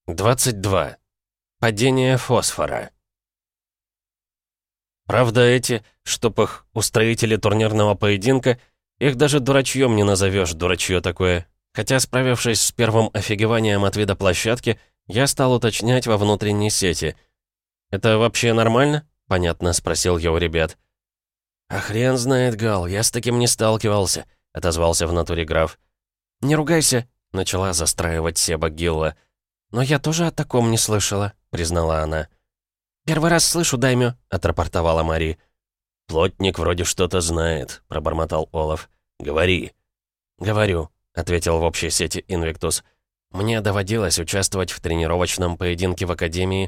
22. Падение фосфора. Правда, эти, чтоб их устроители турнирного поединка, их даже дурачьем не назовешь, дурачье такое. Хотя, справившись с первым офигеванием от вида площадки, я стал уточнять во внутренней сети. «Это вообще нормально?» — понятно, спросил я у ребят. «А хрен знает, Гал, я с таким не сталкивался», — отозвался в натуре граф. «Не ругайся», — начала застраивать Себа Гилла. «Но я тоже о таком не слышала», — признала она. «Первый раз слышу, Даймё», — отрапортовала Мари. «Плотник вроде что-то знает», — пробормотал Олаф. «Говори». «Говорю», — ответил в общей сети Инвиктус. «Мне доводилось участвовать в тренировочном поединке в Академии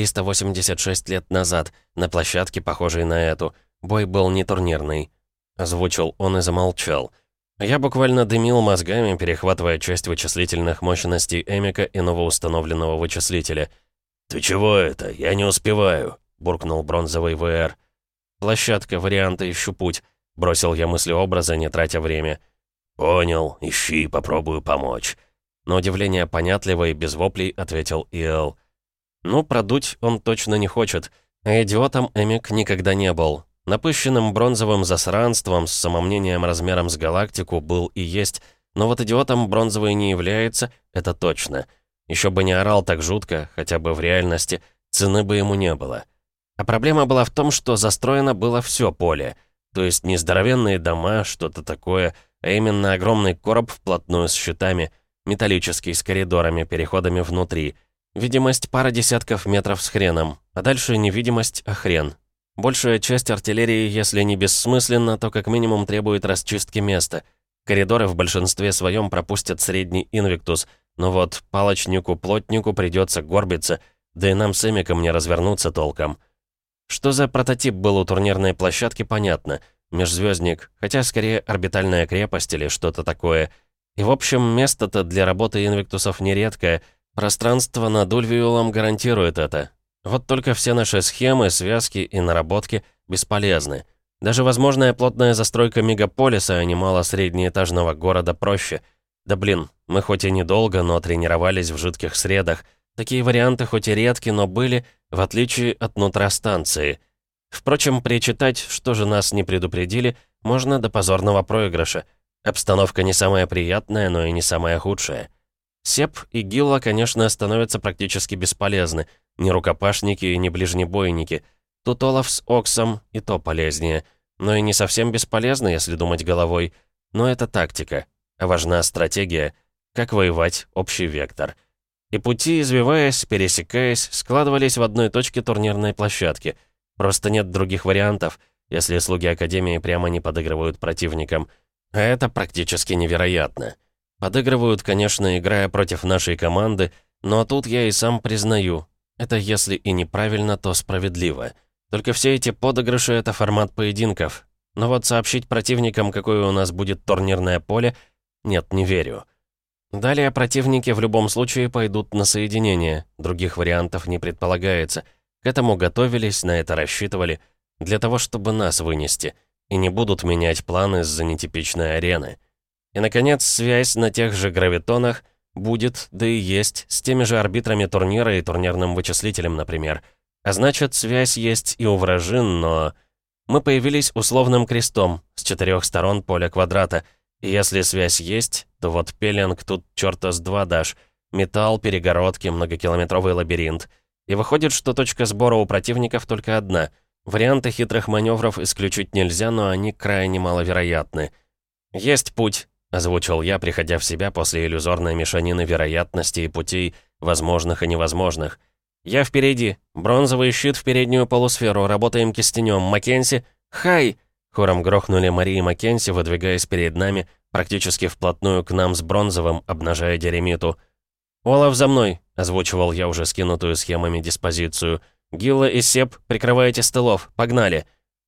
386 лет назад, на площадке, похожей на эту. Бой был не турнирный». Озвучил он и замолчал. Я буквально дымил мозгами, перехватывая часть вычислительных мощностей Эмика и новоустановленного вычислителя. «Ты чего это? Я не успеваю», — буркнул бронзовый ВР. «Площадка, варианты, ищу путь», — бросил я мыслеобраза, не тратя время. «Понял, ищи, попробую помочь». На удивление понятливо и без воплей ответил ИЛ. «Ну, продуть он точно не хочет, а идиотом Эмик никогда не был. Напыщенным бронзовым засранством с самомнением размером с галактику был и есть, но вот идиотом бронзовый не является, это точно. Еще бы не орал так жутко, хотя бы в реальности, цены бы ему не было. А проблема была в том, что застроено было все поле. То есть не здоровенные дома, что-то такое, а именно огромный короб вплотную с щитами, металлический, с коридорами, переходами внутри. Видимость пара десятков метров с хреном, а дальше невидимость, а хрен. Большая часть артиллерии, если не бессмысленно, то как минимум требует расчистки места. Коридоры в большинстве своем пропустят средний инвиктус, но вот палочнику-плотнику придется горбиться, да и нам с Эмиком не развернуться толком. Что за прототип был у турнирной площадки, понятно. Межзвездник, хотя скорее орбитальная крепость или что-то такое. И в общем, место-то для работы инвиктусов нередкое. Пространство над Ульвиулом гарантирует это. Вот только все наши схемы, связки и наработки бесполезны. Даже возможная плотная застройка мегаполиса, а не мало среднеэтажного города проще. Да блин, мы хоть и недолго, но тренировались в жидких средах. Такие варианты хоть и редки, но были, в отличие от нутра станции. Впрочем, причитать, что же нас не предупредили, можно до позорного проигрыша. Обстановка не самая приятная, но и не самая худшая. Сеп и Гилла, конечно, становятся практически бесполезны. Ни рукопашники, ни ближнебойники. Тут Олаф с Оксом и то полезнее. Но и не совсем бесполезно, если думать головой. Но это тактика. А важна стратегия. Как воевать, общий вектор. И пути, извиваясь, пересекаясь, складывались в одной точке турнирной площадки. Просто нет других вариантов, если слуги Академии прямо не подыгрывают противникам. А это практически невероятно. Подыгрывают, конечно, играя против нашей команды, но тут я и сам признаю, это если и неправильно, то справедливо. Только все эти подыгрыши — это формат поединков. Но вот сообщить противникам, какое у нас будет турнирное поле, нет, не верю. Далее противники в любом случае пойдут на соединение, других вариантов не предполагается. К этому готовились, на это рассчитывали, для того, чтобы нас вынести, и не будут менять планы из-за нетипичной арены. И, наконец, связь на тех же гравитонах будет, да и есть, с теми же арбитрами турнира и турнирным вычислителем, например. А значит, связь есть и у вражин, но... Мы появились условным крестом с 4 сторон поля квадрата, и если связь есть, то вот пеленг тут чёрта с два дашь. Металл, перегородки, многокилометровый лабиринт. И выходит, что точка сбора у противников только одна. Варианты хитрых маневров исключить нельзя, но они крайне маловероятны. «Есть путь», — озвучил я, приходя в себя после иллюзорной мешанины вероятностей и путей, возможных и невозможных. «Я впереди. Бронзовый щит в переднюю полусферу. Работаем кистенем. Маккензи. Хай!» Хором грохнули Мари и Маккензи, выдвигаясь перед нами, практически вплотную к нам с бронзовым, обнажая Деремиту. «Олаф, за мной!» — озвучивал я уже скинутую схемами диспозицию. «Гилла и Сеп, прикрывайте с тылов. Погнали!»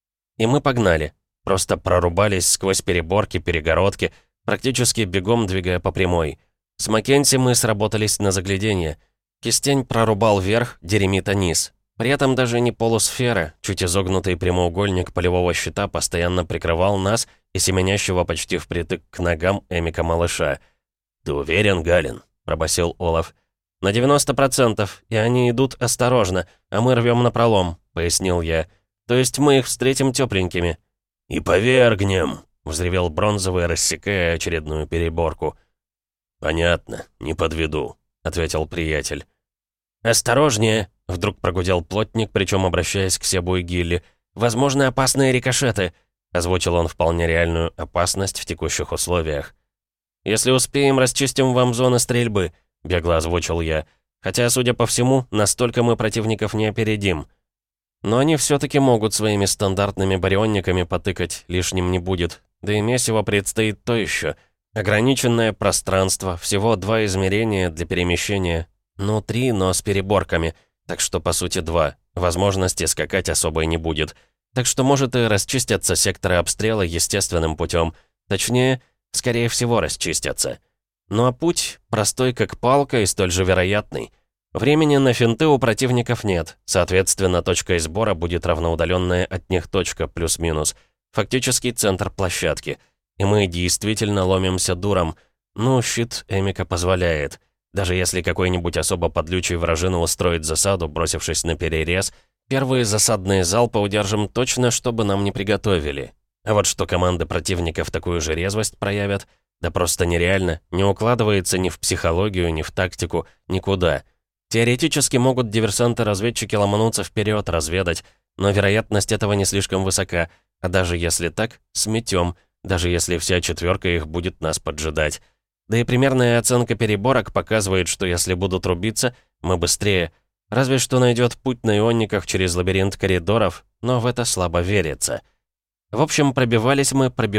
И мы погнали. Просто прорубались сквозь переборки, перегородки, практически бегом двигая по прямой. С Маккензи мы сработались на загляденье. Кистень прорубал вверх, Деремита низ. При этом даже не полусфера, чуть изогнутый прямоугольник полевого щита постоянно прикрывал нас и семенящего почти впритык к ногам Эмика-малыша. «Ты уверен, Галин?» — пробасил Олаф. На 90%, и они идут осторожно, а мы рвем напролом», — пояснил я. «То есть мы их встретим тепленькими». «И повергнем», — взревел Бронзовый, рассекая очередную переборку. «Понятно, не подведу», — ответил приятель. «Осторожнее!» — вдруг прогудел плотник, причем обращаясь к Себу и Гилли. «Возможны опасные рикошеты!» — озвучил он вполне реальную опасность в текущих условиях. «Если успеем, расчистим вам зоны стрельбы», — бегло озвучил я. «Хотя, судя по всему, настолько мы противников не опередим. Но они все-таки могут своими стандартными барионниками потыкать, лишним не будет. Да и месиво предстоит то еще. Ограниченное пространство, всего 2 измерения для перемещения. Ну, 3, но с переборками. Так что, по сути, 2. Возможности скакать особой не будет. Так что, может, и расчистятся секторы обстрела естественным путем. Точнее, скорее всего, расчистятся. Ну а путь простой как палка и столь же вероятный. Времени на финты у противников нет. Соответственно, точкой сбора будет равноудаленная от них точка, плюс-минус. Фактически центр площадки. И мы действительно ломимся дуром. Ну, щит Эмика позволяет. Даже если какой-нибудь особо подлючий вражина устроит засаду, бросившись на перерез, первые засадные залпы удержим точно, чтобы нам не приготовили. А вот что команды противников такую же резвость проявят, да просто нереально, не укладывается ни в психологию, ни в тактику, никуда. Теоретически могут диверсанты-разведчики ломануться вперед, разведать, но вероятность этого не слишком высока, а даже если так, сметем, даже если вся 4 их будет нас поджидать. Да и примерная оценка переборок показывает, что если будут рубиться, мы быстрее. Разве что найдет путь на ионниках через лабиринт коридоров, но в это слабо верится. В общем, пробивались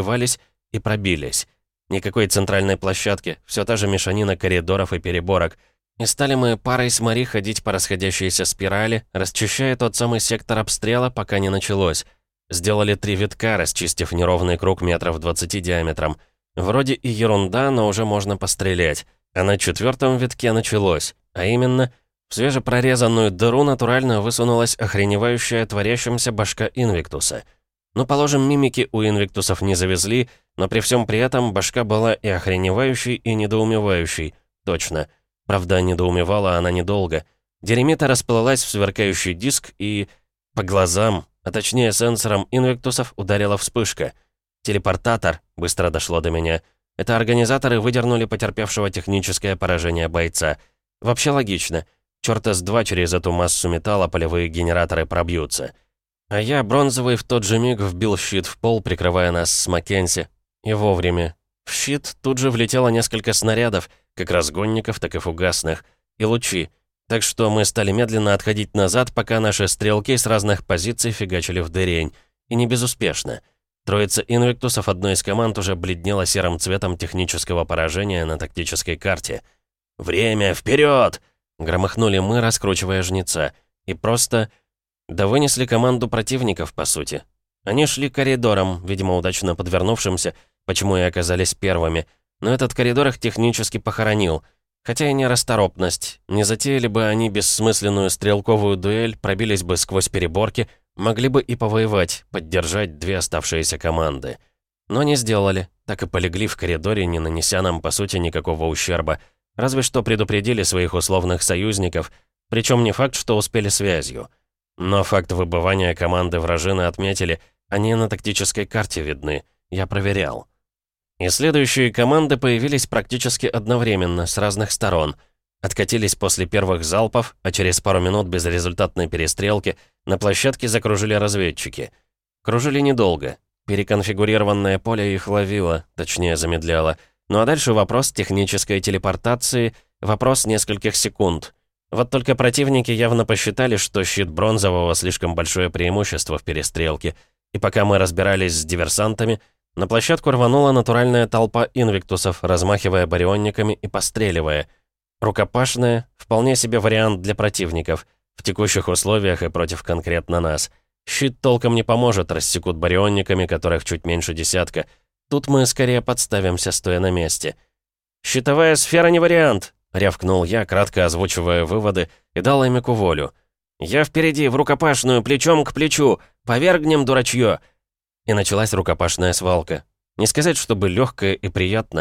и пробились. Никакой центральной площадки, все та же мешанина коридоров и переборок. И стали мы парой с Мари ходить по расходящейся спирали, расчищая тот самый сектор обстрела, пока не началось. Сделали 3 витка, расчистив неровный круг метров 20 диаметром. Вроде и ерунда, но уже можно пострелять. А на 4-м витке началось. А именно, в свежепрорезанную дыру натурально высунулась охреневающая творящимся башка Инвиктуса. Ну, положим, мимики у Инвиктусов не завезли, но при всем при этом башка была и охреневающей, и недоумевающей. Точно. Правда, недоумевала она недолго. Деремита расплылась в сверкающий диск и... По глазам, а точнее сенсорам Инвиктусов ударила вспышка. «Телепортатор», — быстро дошло до меня. Это организаторы выдернули потерпевшего техническое поражение бойца. Вообще логично. Чёрта с два через эту массу металла полевые генераторы пробьются. А я, Бронзовый, в тот же миг вбил щит в пол, прикрывая нас с Маккензи. И вовремя. В щит тут же влетело несколько снарядов, как разгонников, так и фугасных, и лучи. Так что мы стали медленно отходить назад, пока наши стрелки с разных позиций фигачили в дырень. И не безуспешно. Троица Инвиктусов одной из команд уже бледнела серым цветом технического поражения на тактической карте. «Время, вперед!» — громыхнули мы, раскручивая жнеца. И просто... Да вынесли команду противников, по сути. Они шли коридором, видимо, удачно подвернувшимся, почему и оказались первыми. Но этот коридор их технически похоронил. Хотя и не расторопность. Не затеяли бы они бессмысленную стрелковую дуэль, пробились бы сквозь переборки, могли бы и повоевать, поддержать 2 оставшиеся команды. Но не сделали, так и полегли в коридоре, не нанеся нам, по сути, никакого ущерба. Разве что предупредили своих условных союзников, причем не факт, что успели связью. Но факт выбывания команды вражины отметили, они на тактической карте видны, я проверял. И следующие команды появились практически одновременно, с разных сторон. Откатились после первых залпов, а через пару минут безрезультатной перестрелки на площадке закружили разведчики. Кружили недолго. Переконфигурированное поле их ловило, точнее замедляло. Ну а дальше вопрос технической телепортации, вопрос нескольких секунд. Вот только противники явно посчитали, что щит Бронзового слишком большое преимущество в перестрелке. И пока мы разбирались с диверсантами, на площадку рванула натуральная толпа инвиктусов, размахивая барионниками и постреливая. Рукопашная — вполне себе вариант для противников, в текущих условиях и против конкретно нас. Щит толком не поможет, рассекут барионниками, которых чуть меньше десятка. Тут мы скорее подставимся, стоя на месте. «Щитовая сфера не вариант!» — рявкнул я, кратко озвучивая выводы, и дал Эмику волю. «Я впереди, в рукопашную, плечом к плечу! Повергнем, дурачье!» И началась рукопашная свалка. Не сказать, чтобы легкая и приятная.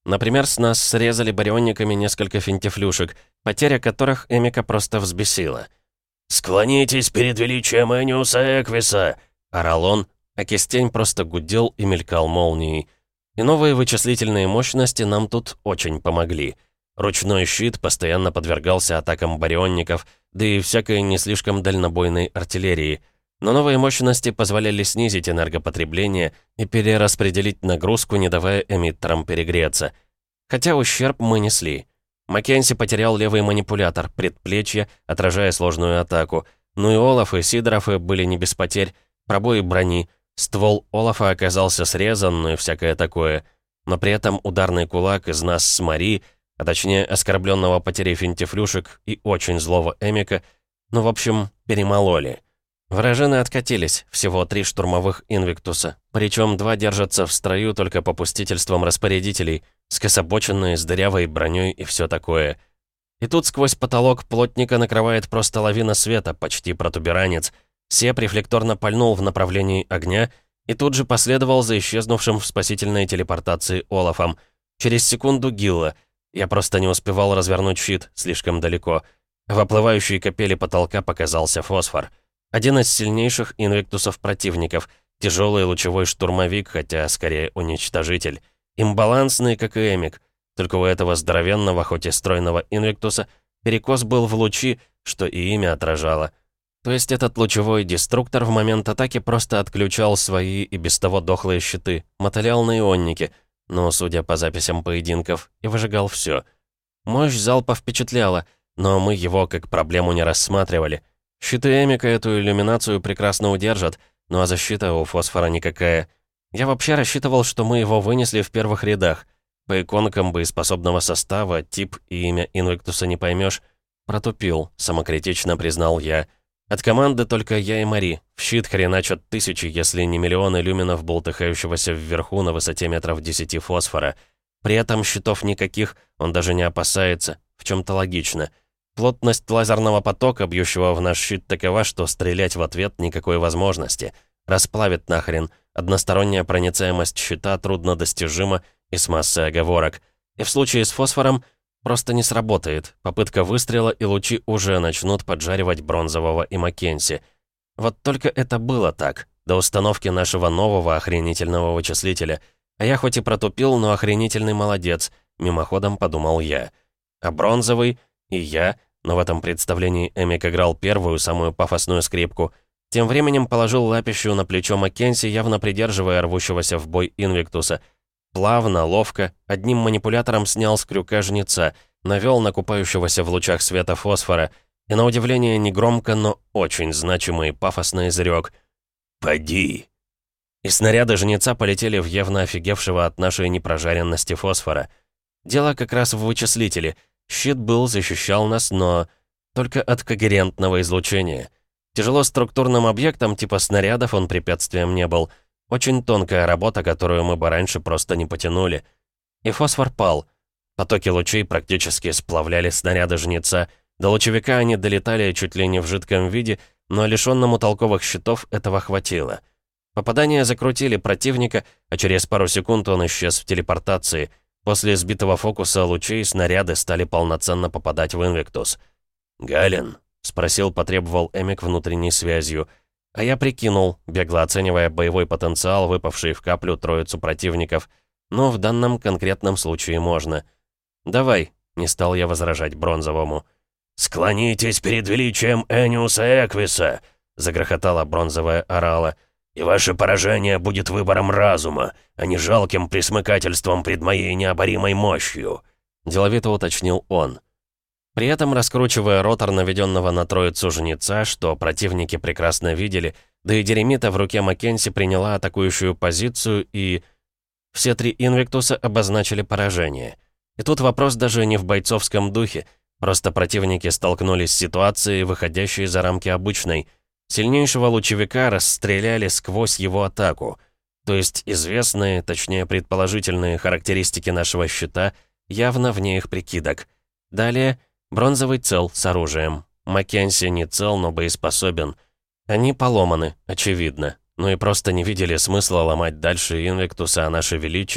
Например, с нас срезали барионниками несколько финтифлюшек, потеря которых Эмика просто взбесила. «Склонитесь перед величием Эниуса Эквиса!» — орал он, а кистень просто гудел и мелькал молнией. И новые вычислительные мощности нам тут очень помогли. Ручной щит постоянно подвергался атакам барионников, да и всякой не слишком дальнобойной артиллерии. Но новые мощности позволяли снизить энергопотребление и перераспределить нагрузку, не давая эмиттерам перегреться. Хотя ущерб мы несли. Маккензи потерял левый манипулятор, предплечье, отражая сложную атаку. Ну и Олаф и Сидоров были не без потерь, пробои брони. Ствол Олафа оказался срезан, ну и всякое такое. Но при этом ударный кулак из нас с Мари, а точнее оскорбленного потерей финтифлюшек и очень злого Эмика, ну в общем, перемололи. Вражины откатились, всего 3 штурмовых инвиктуса, причем 2 держатся в строю только попустительством распорядителей, скособоченные, с дырявой броней и все такое. И тут сквозь потолок плотника накрывает просто лавина света, почти протуберанец. Сеп рефлекторно пальнул в направлении огня и тут же последовал за исчезнувшим в спасительной телепортации Олафом. Через секунду Гилла. Я просто не успевал развернуть щит, слишком далеко. В оплывающей капели потолка показался фосфор. Один из сильнейших инвиктусов противников. Тяжелый лучевой штурмовик, хотя скорее уничтожитель. Имбалансный, как и Эмик. Только у этого здоровенного, хоть и стройного инвиктуса, перекос был в лучи, что и имя отражало. То есть этот лучевой деструктор в момент атаки просто отключал свои и без того дохлые щиты, мотылял на ионнике, но, судя по записям поединков, и выжигал все. Мощь залпа впечатляла, но мы его как проблему не рассматривали. Щиты Эмика эту иллюминацию прекрасно удержат, ну а защита у фосфора никакая. Я вообще рассчитывал, что мы его вынесли в первых рядах. По иконкам боеспособного состава, тип и имя инвиктуса не поймешь. Протупил, самокритично признал я. От команды только я и Мари. В щит хреначат тысячи, если не миллионы люминов, болтыхающегося вверху на высоте метров 10 фосфора. При этом щитов никаких, он даже не опасается, в чем-то логично. Плотность лазерного потока, бьющего в наш щит, такова, что стрелять в ответ никакой возможности. Расплавит нахрен. Односторонняя проницаемость щита труднодостижима и с массой оговорок. И в случае с фосфором просто не сработает. Попытка выстрела, и лучи уже начнут поджаривать Бронзового и Маккензи. Вот только это было так, до установки нашего нового охренительного вычислителя. А я хоть и протупил, но охренительный молодец, мимоходом подумал я. А Бронзовый и я, но в этом представлении Эмик играл первую, самую пафосную скрипку, тем временем положил лапищу на плечо Маккензи, явно придерживая рвущегося в бой инвиктуса. Плавно, ловко, одним манипулятором снял с крюка жнеца, навел на купающегося в лучах света фосфора и, на удивление, негромко, но очень значимо и пафосно изрек: «Поди!». И снаряды жнеца полетели в явно офигевшего от нашей непрожаренности фосфора. Дело как раз в вычислителе. Щит был, защищал нас, но только от когерентного излучения. Тяжелоструктурным объектом типа снарядов он препятствием не был. Очень тонкая работа, которую мы бы раньше просто не потянули. И фосфор пал. Потоки лучей практически сплавляли снаряды жнеца. До лучевика они долетали чуть ли не в жидком виде, но лишённому толковых щитов этого хватило. Попадания закрутили противника, а через пару секунд он исчез в телепортации. После сбитого фокуса лучей снаряды стали полноценно попадать в инвиктус. «Гален?» — спросил, потребовал Эмик внутренней связью. А я прикинул, бегло оценивая боевой потенциал, выпавший в каплю троицу противников. Но в данном конкретном случае можно. «Давай», — не стал я возражать Бронзовому. «Склонитесь перед величием Эниуса Эквиса!» — загрохотала Бронзовая орала. «И ваше поражение будет выбором разума, а не жалким присмыкательством пред моей необоримой мощью», — деловито уточнил он. При этом раскручивая ротор наведенного на троицу жнеца, что противники прекрасно видели, да и Деремита в руке Маккензи приняла атакующую позицию, и все 3 инвиктуса обозначили поражение. И тут вопрос даже не в бойцовском духе, просто противники столкнулись с ситуацией, выходящей за рамки обычной. Сильнейшего лучевика расстреляли сквозь его атаку. То есть известные, точнее предположительные характеристики нашего щита явно вне их прикидок. Далее Бронзовый цел с оружием. Маккензи не цел, но боеспособен. Они поломаны, очевидно. Ну и просто не видели смысла ломать дальше инвиктуса, а наше величие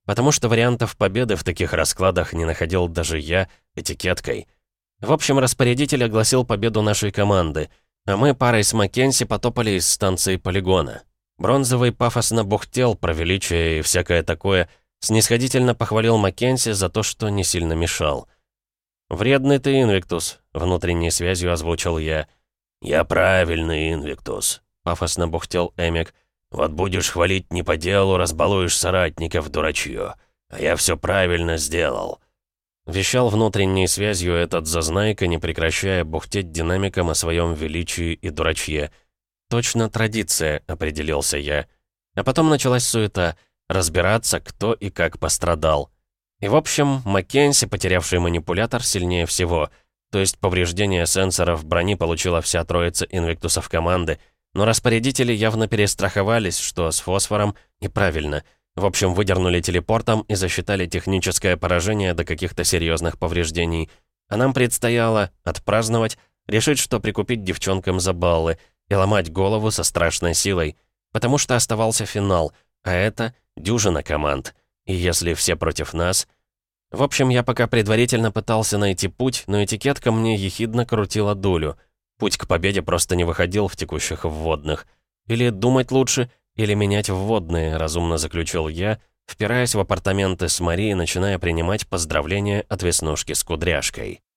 потому что вариантов победы в таких раскладах не находил даже я этикеткой. В общем, распорядитель огласил победу нашей команды, а мы парой с Маккензи потопали из станции полигона. Бронзовый пафосно бухтел про величие и всякое такое, снисходительно похвалил Маккензи за то, что не сильно мешал. «Вредный ты, Инвиктус», — внутренней связью озвучил я. «Я правильный, Инвиктус», — пафосно бухтел Эмик. «Вот будешь хвалить не по делу, разбалуешь соратников, дурачье. А я все правильно сделал». Вещал внутренней связью этот зазнайка, не прекращая бухтеть динамиком о своем величии и дурачье. «Точно традиция», — определился я. А потом началась суета, разбираться, кто и как пострадал. И в общем, Маккензи, потерявший манипулятор, сильнее всего. То есть повреждение сенсоров брони получила вся троица инвиктусов команды, но распорядители явно перестраховались, что с фосфором неправильно. В общем, выдернули телепортом и засчитали техническое поражение до каких-то серьезных повреждений. А нам предстояло отпраздновать, решить, что прикупить девчонкам за баллы и ломать голову со страшной силой. Потому что оставался финал, а это дюжина команд. И если все против нас... В общем, я пока предварительно пытался найти путь, но этикетка мне ехидно крутила дулю. Путь к победе просто не выходил в текущих вводных. Или думать лучше, или менять вводные, разумно заключил я, впираясь в апартаменты с Марией, начиная принимать поздравления от Веснушки с кудряшкой.